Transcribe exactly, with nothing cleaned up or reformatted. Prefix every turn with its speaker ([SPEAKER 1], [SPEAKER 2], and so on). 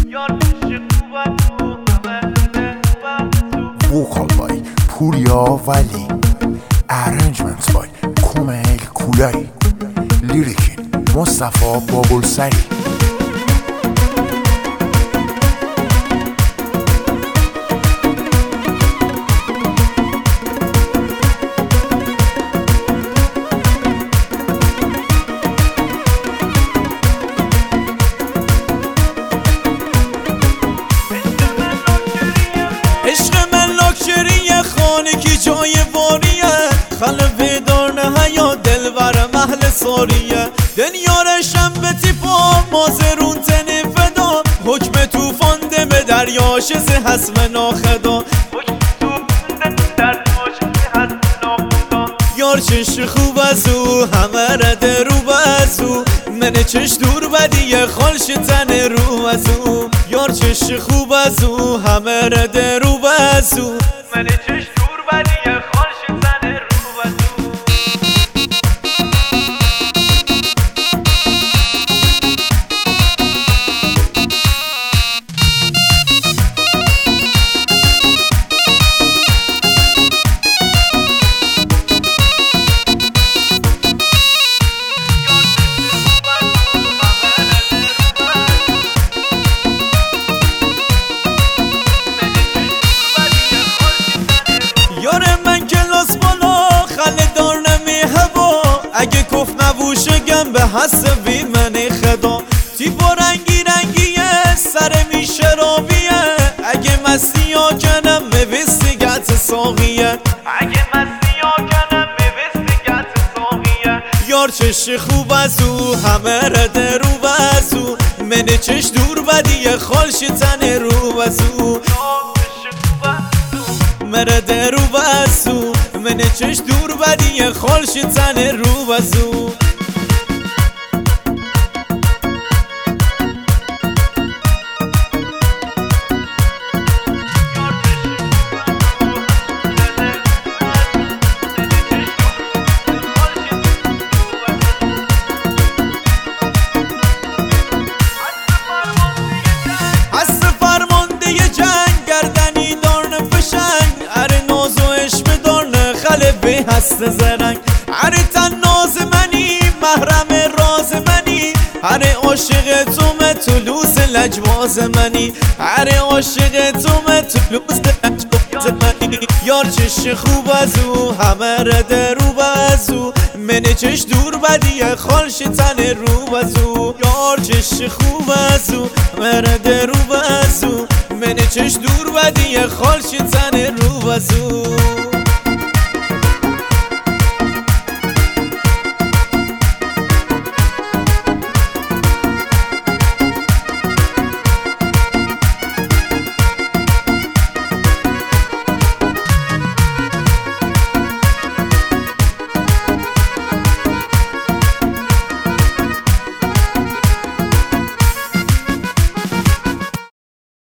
[SPEAKER 1] Vocal by Purya Vali, Arrangement by Kumail Kulai, Lyric Mustafa Bogulsari.
[SPEAKER 2] کی جای واریه خلوه دار نه حیا دلور محل ساریه دنیارشم به تیپا مازرون تنه فدا حکم توفان ده به دریاش زه حسم ناخدا یار چش خوب از او همه رده رو بزو منه چش دور بدیه خالش تن رو از او یار چش خوب از او همه رده رو بزو منه چش دور بدیه خالش تن رو از او اگه کف نبوشگم به حسبی منی خدا تیپا رنگی رنگیه سر میشه راویه اگه مستی ها کنم موستیگت ساقیه اگه مستی ها کنم موستیگت ساقیه یار چش خوب از او همه رده رو بزو منه چش دور بدیه خالش تن رو بزو مرده رو بزو منه چش دور بدیه خالش تن رو بزو هست فرمانده جنگ گردنی دار نفشنگ اره ناز و عشق دار خله به هست زرنگ اره تن ناز منی محرم راز منی اره عاشق تومه طلوس لجواز منی اره عاشق تومه طلوس لجواز منی یار چش خوب از او همه رده رو بزو منه چش دور بدیه خالش تن رو بزو یار چش خوب از او همه رده رو بزو منه چش دور بدیه خالش تن رو بزو